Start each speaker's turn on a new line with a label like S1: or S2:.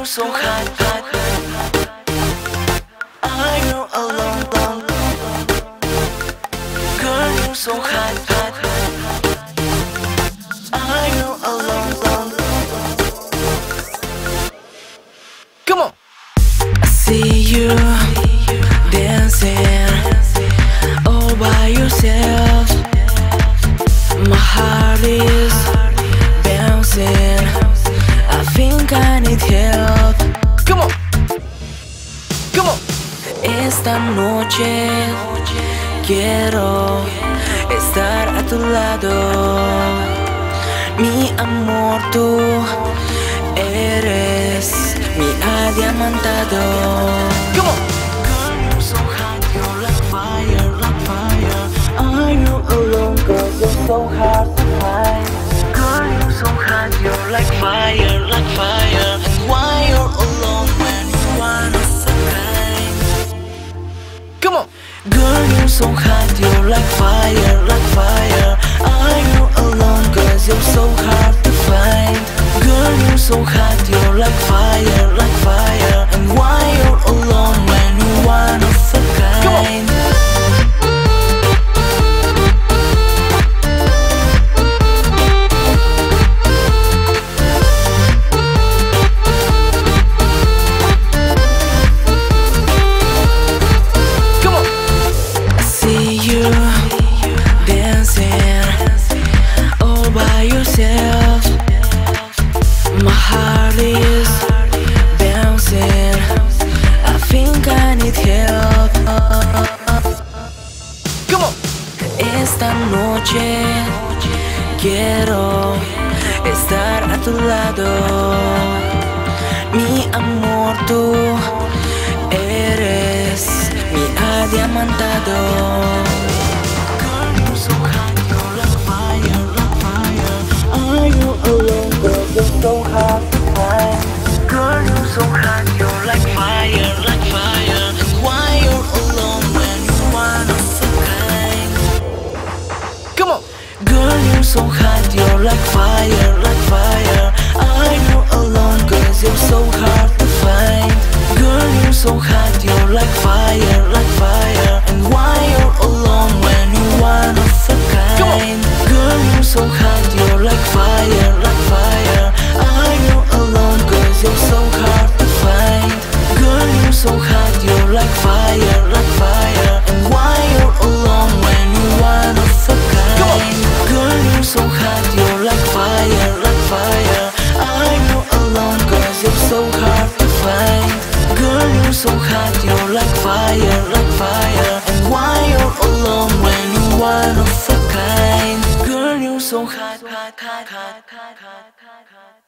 S1: you're so hot, hot. I know a long, long. Girl, you're so hot, hot. I know a long, long. Come on. I see you dancing all by yourself. My heart is bouncing. I think I need help. Come on, come on. Esta noche quiero estar a tu lado. Mi amor, tú eres mi adiamantado. Come on. Girl, you're so hot, you're like fire, like fire. Are you alone? 'Cause you're so hard to find. Girl, you're so hot, you're like fire, like fire. And why you're alone when you one of a kind? Come on. Girl, you're so hot, you're like fire, like fire. Are you alone? 'Cause you're so hard to find. Girl, you're so hot, you're like fire, like fire. And why you're alone when you one of a kind? Come on. I see you dancing all by yourself. My heart is bouncing. I think I need help. Come on. Esta noche quiero estar a tu lado. Mi amor, tú eres mi adiamantado. Girl, you're so hot, you're like fire, like fire. Are you alone? 'Cause you're so hard to find. Girl, you're so hot, you're like fire, like fire. And why you're alone when you one of a kind? Come on. Girl, you're so hot, you're like fire, like fire. Are you alone? 'Cause you're so hard to find. Girl, you're so hot, you're like fire, like fire. And why you're alone when you one of a kind? Girl, you're so hot, you're like fire, like fire. Are you alone? 'Cause you're so hard to find. Girl, you're so hot, you're like fire, like fire. And why you're alone when you one of a kind? Girl, you're so hot, you're like fire, like fire. Are you alone? 'Cause you're so hard to find. Girl, you're so hot, you're like fire, like fire. And why you're alone when you one of a kind? Girl, you're so hot, hot, hot, hot, hot, hot, hot.